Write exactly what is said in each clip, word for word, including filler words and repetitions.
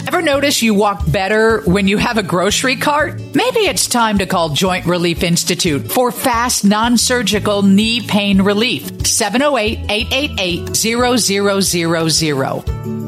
Ever notice you walk better when you have a grocery cart? Maybe it's time to call Joint Relief Institute for fast, non-surgical knee pain relief. seven oh eight, eight eight eight, zero zero zero zero.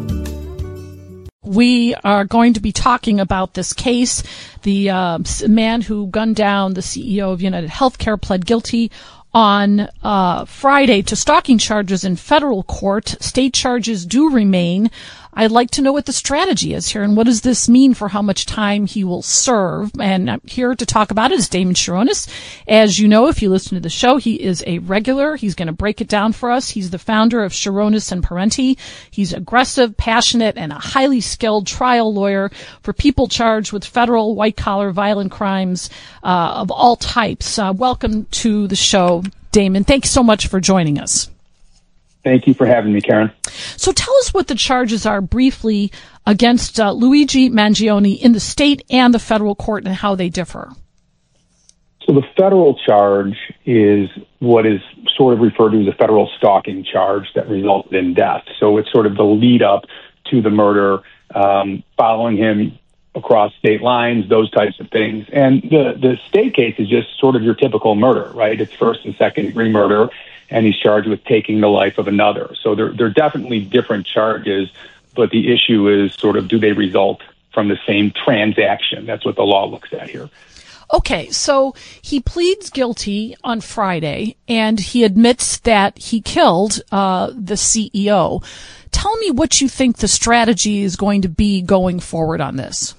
We are going to be talking about this case. The uh, man who gunned down the C E O of United Healthcare pled guilty on uh, Friday to stalking charges in federal court. State charges do remain. I'd like to know what the strategy is here and what does this mean for how much time he will serve. And I'm here to talk about it is Damon Sharonis. As you know, if you listen to the show, he is a regular. He's going to break it down for us. He's the founder of Sharonis and Parenti. He's aggressive, passionate, and a highly skilled trial lawyer for people charged with federal white-collar violent crimes uh, of all types. Uh, welcome to the show, Damon. Thanks so much for joining us. Thank you for having me, Karen. So tell us what the charges are briefly against uh, Luigi Mangione in the state and the federal court and how they differ. So the federal charge is what is sort of referred to as a federal stalking charge that resulted in death. So it's sort of the lead up to the murder, um, following him across state lines, those types of things. And the, the state case is just sort of your typical murder, right? It's first and second degree murder, and he's charged with taking the life of another. So they're, they're definitely different charges, but the issue is sort of, do they result from the same transaction? That's what the law looks at here. Okay, so he pleads guilty on Friday, and he admits that he killed uh, the C E O. Tell me what you think the strategy is going to be going forward on this.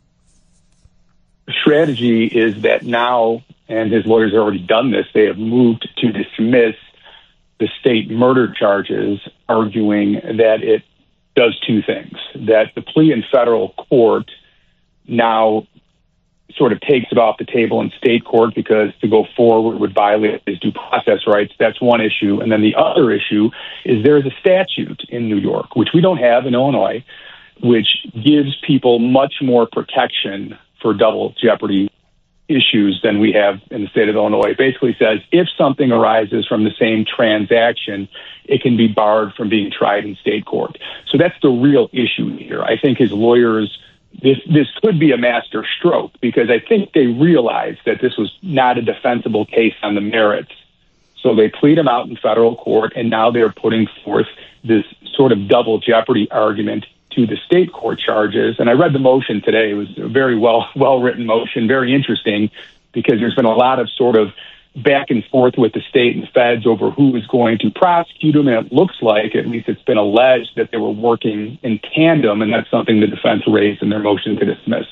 The strategy is that now, and his lawyers have already done this, they have moved to dismiss the state murder charges, arguing that it does two things, that the plea in federal court now sort of takes it off the table in state court because to go forward would violate his due process rights. That's one issue. And then the other issue is there is a statute in New York, which we don't have in Illinois, which gives people much more protection for double jeopardy issues than we have in the state of Illinois. It basically says if something arises from the same transaction, it can be barred from being tried in state court. So that's the real issue here. I think his lawyers, this this could be a master stroke because I think they realized that this was not a defensible case on the merits. So they plead him out in federal court, and now they're putting forth this sort of double jeopardy argument to the state court charges. And I read the motion today. It was a very well, well-written motion, very interesting, because there's been a lot of sort of back and forth with the state and the feds over who is going to prosecute him. And it looks like, at least it's been alleged, that they were working in tandem, and that's something the defense raised in their motion to dismiss.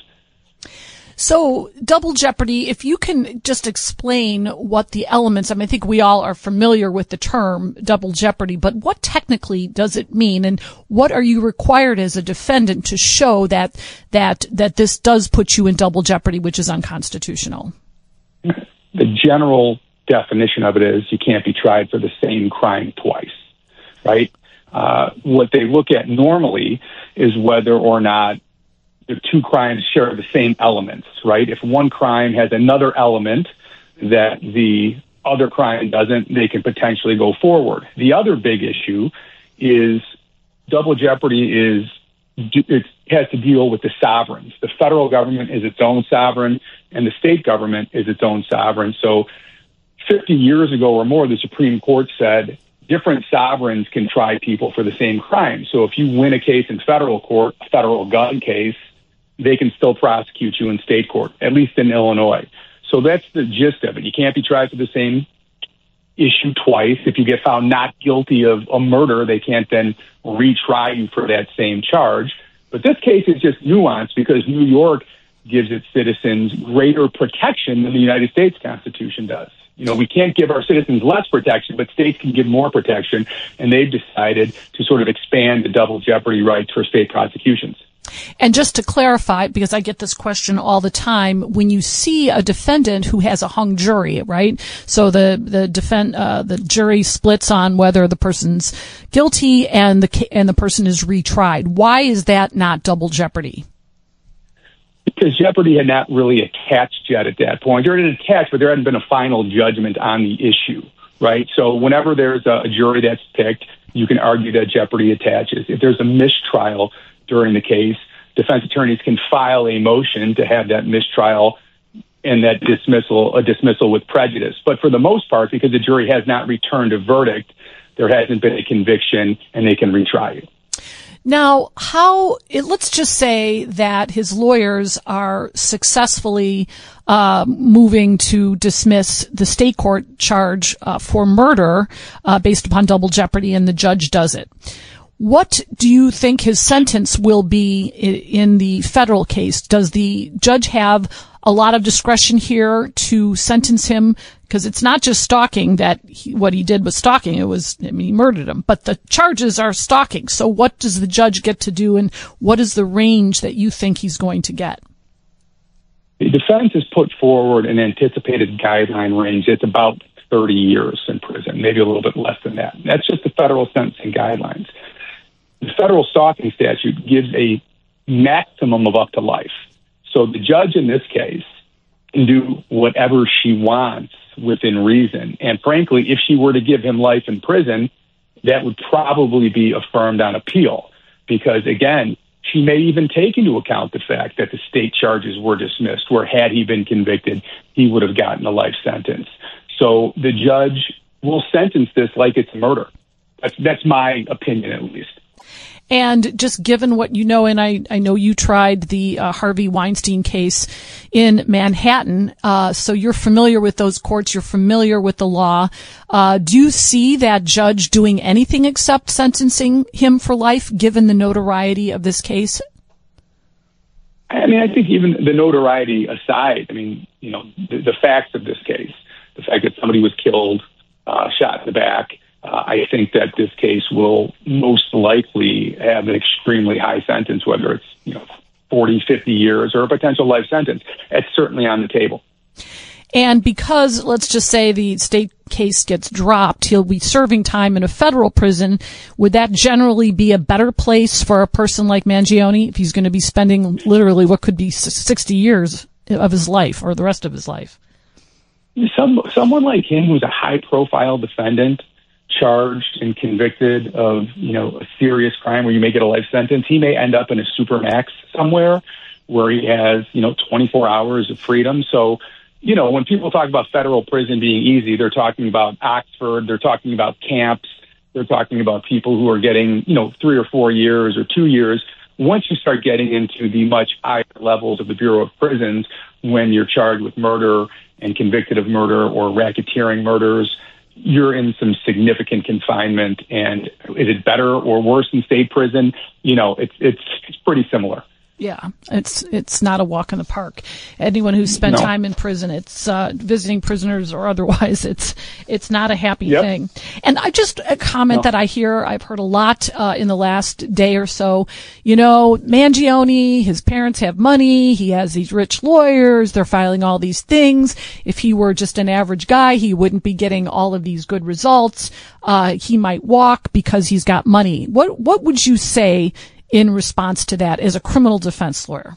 So double jeopardy, if you can just explain what the elements, I mean, I think we all are familiar with the term double jeopardy, but what technically does it mean? And what are you required as a defendant to show that, that, that this does put you in double jeopardy, which is unconstitutional? The general definition of it is you can't be tried for the same crime twice, right? Uh, what they look at normally is whether or not the two crimes share the same elements, right? If one crime has another element that the other crime doesn't, they can potentially go forward. The other big issue is double jeopardy is it has to deal with the sovereigns. The federal government is its own sovereign, and the state government is its own sovereign. So fifty years ago or more, the Supreme Court said different sovereigns can try people for the same crime. So if you win a case in federal court, a federal gun case, they can still prosecute you in state court, at least in Illinois. So that's the gist of it. You can't be tried for the same issue twice. If you get found not guilty of a murder, they can't then retry you for that same charge. But this case is just nuanced because New York gives its citizens greater protection than the United States Constitution does. You know, we can't give our citizens less protection, but states can give more protection, and they've decided to sort of expand the double jeopardy rights for state prosecutions. And just to clarify, because I get this question all the time, when you see a defendant who has a hung jury, right? So the the defend uh, the jury splits on whether the person's guilty and the and the person is retried. Why is that not double jeopardy? Because jeopardy had not really attached yet at that point. There had attached, but there hadn't been a final judgment on the issue, right? So whenever there's a jury that's picked, you can argue that jeopardy attaches. If there's a mistrial during the case, defense attorneys can file a motion to have that mistrial and that dismissal, a dismissal with prejudice. But for the most part, because the jury has not returned a verdict, there hasn't been a conviction, and they can retry you. Now, how, it, let's just say that his lawyers are successfully uh, moving to dismiss the state court charge uh, for murder uh, based upon double jeopardy, and the judge does it. What do you think his sentence will be in the federal case? Does the judge have a lot of discretion here to sentence him? Because it's not just stalking that he, what he did was stalking. It was, I mean, he murdered him. But the charges are stalking. So what does the judge get to do, and what is the range that you think he's going to get? The defense has put forward an anticipated guideline range. It's about thirty years in prison, maybe a little bit less than that. That's just the federal sentencing guidelines. The federal stalking statute gives a maximum of up to life. So the judge in this case can do whatever she wants within reason. And frankly, if she were to give him life in prison, that would probably be affirmed on appeal. Because again, she may even take into account the fact that the state charges were dismissed, where had he been convicted, he would have gotten a life sentence. So the judge will sentence this like it's murder. That's, that's my opinion, at least. And just given what you know, and I, I know you tried the uh, Harvey Weinstein case in Manhattan, uh, so you're familiar with those courts, you're familiar with the law. Uh, do you see that judge doing anything except sentencing him for life, given the notoriety of this case? I mean, I think even the notoriety aside, I mean, you know, the, the facts of this case, the fact that somebody was killed, uh, shot in the back, Uh, I think that this case will most likely have an extremely high sentence, whether it's, you know, forty, fifty years or a potential life sentence. It's certainly on the table. And because, let's just say, the state case gets dropped, he'll be serving time in a federal prison. Would that generally be a better place for a person like Mangione if he's going to be spending literally what could be sixty years of his life or the rest of his life? Some, someone like him who's a high-profile defendant, charged and convicted of, you know, a serious crime where you may get a life sentence, he may end up in a supermax somewhere where he has, you know, twenty-four hours of freedom. So, you know, when people talk about federal prison being easy, they're talking about Oxford, they're talking about camps, they're talking about people who are getting, you know, three or four years or two years. Once you start getting into the much higher levels of the Bureau of Prisons, when you're charged with murder and convicted of murder or racketeering murders, you're in some significant confinement. And is it better or worse than state prison? You know, it's it's it's pretty similar. Yeah, it's it's not a walk in the park. Anyone who's spent No. time in prison, it's uh, visiting prisoners or otherwise, it's it's not a happy Yep. thing. And I just a comment No. that I hear, I've heard a lot uh, in the last day or so. You know, Mangione, his parents have money. He has these rich lawyers. They're filing all these things. If he were just an average guy, he wouldn't be getting all of these good results. Uh, he might walk because he's got money. What what would you say in response to that as a criminal defense lawyer?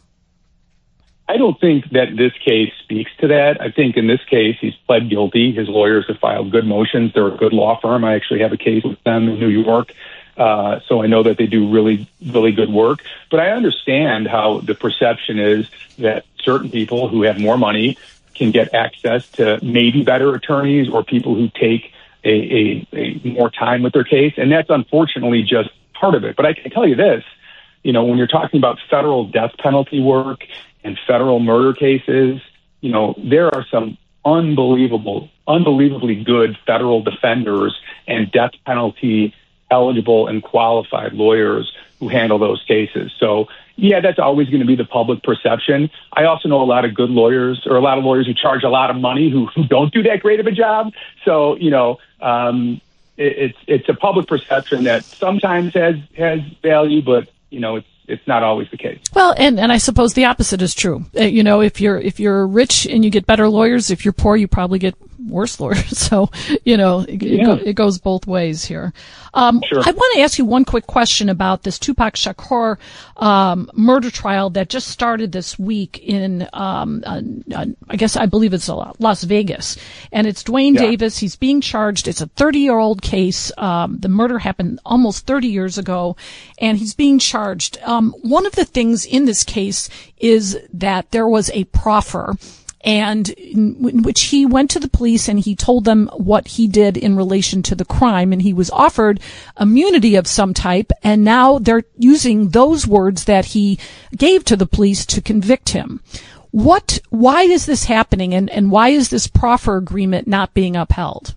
I don't think that this case speaks to that. I think in this case, he's pled guilty. His lawyers have filed good motions. They're a good law firm. I actually have a case with them in New York. Uh, so I know that they do really, really good work. But I understand how the perception is that certain people who have more money can get access to maybe better attorneys or people who take a, a, a more time with their case. And that's unfortunately just part of it. But I can tell you this. You know, when you're talking about federal death penalty work and federal murder cases, you know, there are some unbelievable, unbelievably good federal defenders and death penalty eligible and qualified lawyers who handle those cases. So, yeah, that's always going to be the public perception. I also know a lot of good lawyers or a lot of lawyers who charge a lot of money who, who don't do that great of a job. So, you know, um, it, it's it's a public perception that sometimes has has value, but you know, it's it's not always the case. Well, and, and I suppose the opposite is true. Uh, you know, if you're if you're rich and you get better lawyers, if you're poor, you probably get worse lawyers. So, you know, it, Yeah. it, go, it goes both ways here. Um, Sure. I want to ask you one quick question about this Tupac Shakur um, murder trial that just started this week in, um, uh, uh, I guess I believe it's Las Vegas. And it's Dwayne Yeah. Davis. He's being charged. It's a thirty-year-old case. Um, the murder happened almost thirty years ago, and he's being charged. Um, one of the things in this case is that there was a proffer, and in which he went to the police and he told them what he did in relation to the crime, and he was offered immunity of some type, and now they're using those words that he gave to the police to convict him. What, why is this happening, and, and why is this proffer agreement not being upheld?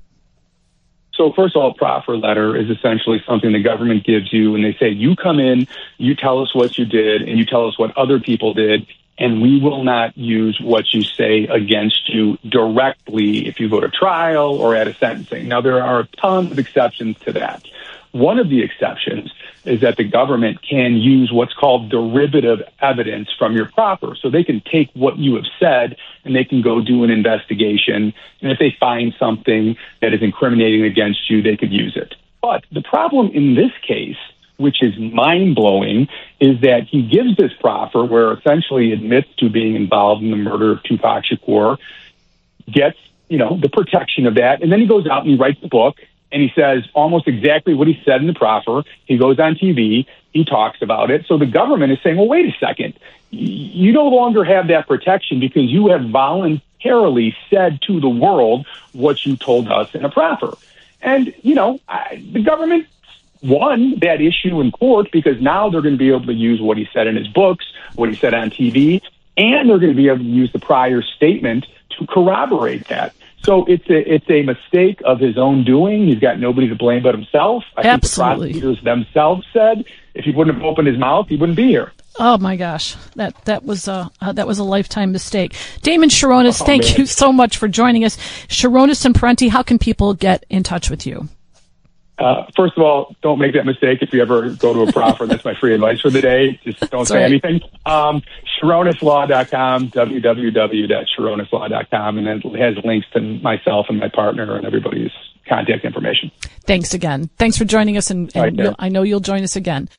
So first of all, a proffer letter is essentially something the government gives you, and they say, you come in, you tell us what you did, and you tell us what other people did, and we will not use what you say against you directly if you go to trial or at a sentencing. Now, there are tons of exceptions to that. One of the exceptions is that the government can use what's called derivative evidence from your proffer. So they can take what you have said and they can go do an investigation. And if they find something that is incriminating against you, they could use it. But the problem in this case, which is mind-blowing, is that he gives this proffer where essentially admits to being involved in the murder of Tupac Shakur, gets, you know, the protection of that, and then he goes out and he writes the book, and he says almost exactly what he said in the proffer. He goes on T V, he talks about it. So the government is saying, well, wait a second. You no longer have that protection because you have voluntarily said to the world what you told us in a proffer. And, you know, I, the government won that issue in court because now they're going to be able to use what he said in his books, what he said on T V, and they're going to be able to use the prior statement to corroborate that. So it's a, it's a mistake of his own doing. He's got nobody to blame but himself. I Absolutely. think the prosecutors themselves said if he wouldn't have opened his mouth, he wouldn't be here. Oh my gosh, that that was a uh, that was a lifetime mistake. Damon Sharonis, Oh, thank man. you so much for joining us. Sharonis and Parenti, how can people get in touch with you? Uh, first of all, don't make that mistake if you ever go to a proffer. That's my free advice for the day. Just don't That's say right. anything. Um, Sharonis Law dot com, w w w dot sharonis law dot com, and then it has links to myself and my partner and everybody's contact information. Thanks again. Thanks for joining us, and, and Right there. you'll- I know you'll join us again.